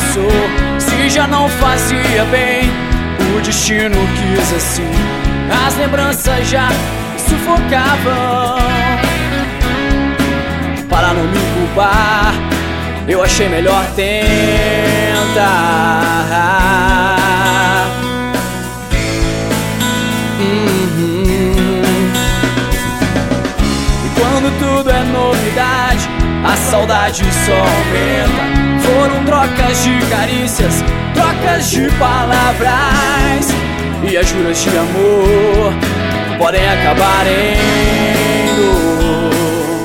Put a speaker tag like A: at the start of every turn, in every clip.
A: passou. Se já não fazia bem, o destino quis assim. As lembranças já me sufocavam. Para não me culpar, eu achei melhor tentar. E quando tudo é novidade, a saudade só aumenta. Foram trocas de carícias, trocas de palavras, e as juras de amor podem acabar em dor.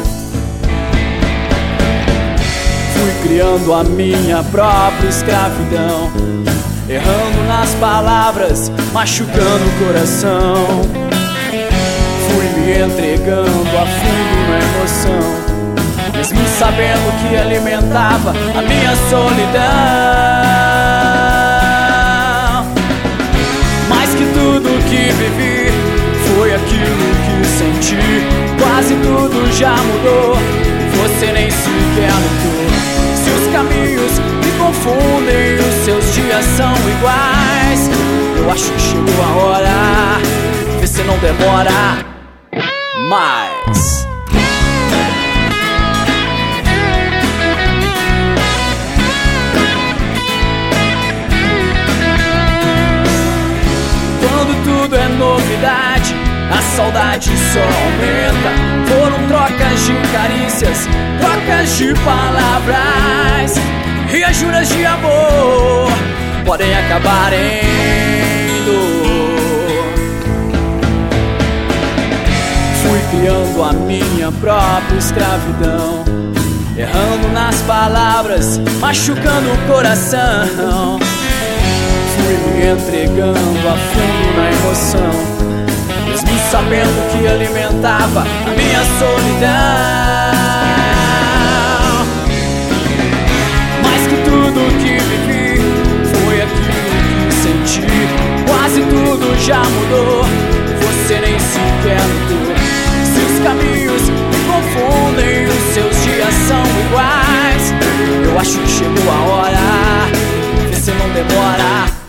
A: Fui criando a minha própria escravidão, errando nas palavras, machucando o coração. Fui me entregando a fundo na emoção, mesmo sabendo que alimentava a minha solidão. Mais que tudo que vivi foi aquilo que senti. Quase tudo já mudou, você nem sequer notou. Se os caminhos me confundem, os seus dias são iguais, eu acho que chegou a hora, vê se não demora mais. Tudo é novidade, a saudade só aumenta. Foram trocas de carícias, trocas de palavras, e as juras de amor podem acabar em dor. Fui criando a minha própria escravidão, errando nas palavras, machucando o coração. Fui me entregando a fundo na emoção, mesmo sabendo que alimentava a minha solidão. Mais que tudo que vivi foi aquilo que senti. Quase tudo já mudou, você nem sequer notou. Se os caminhos me confundem, os seus dias são iguais, eu acho que chegou a hora, vê se não demora.